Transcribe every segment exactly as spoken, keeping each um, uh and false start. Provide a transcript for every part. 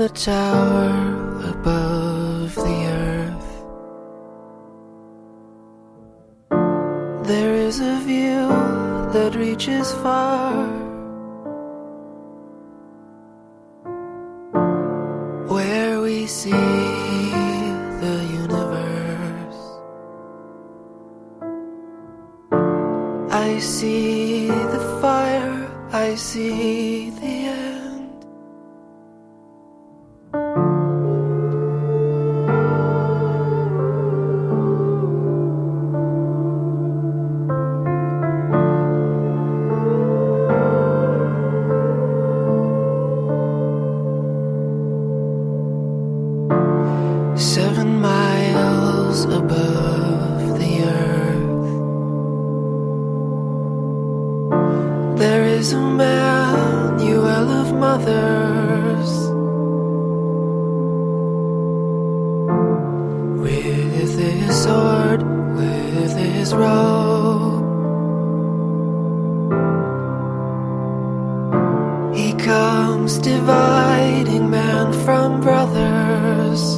the tower above the earth, there is a view that reaches far, where we see the universe. I see the fire, I see the end. Seven miles above the earth, there is a Manuel of mothers, with his sword, with his robe. He comes dividing man from brothers.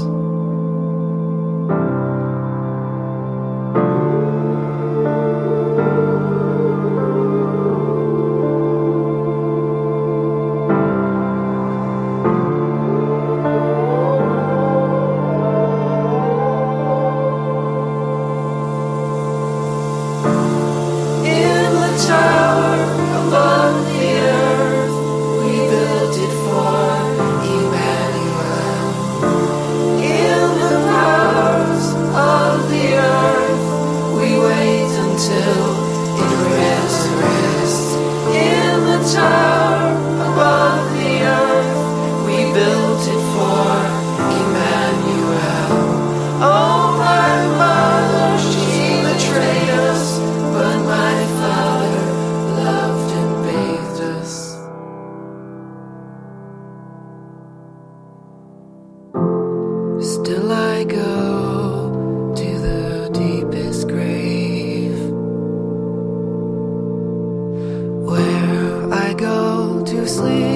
Tower above the earth, we built it for Emmanuel. In the powers of the earth, we wait until it rests. In the tower above the earth, we built it for Emmanuel. Oh, my mother, she betrayed us, but my Father loved and bathed us. Still I go to the deepest grave, where I go to sleep.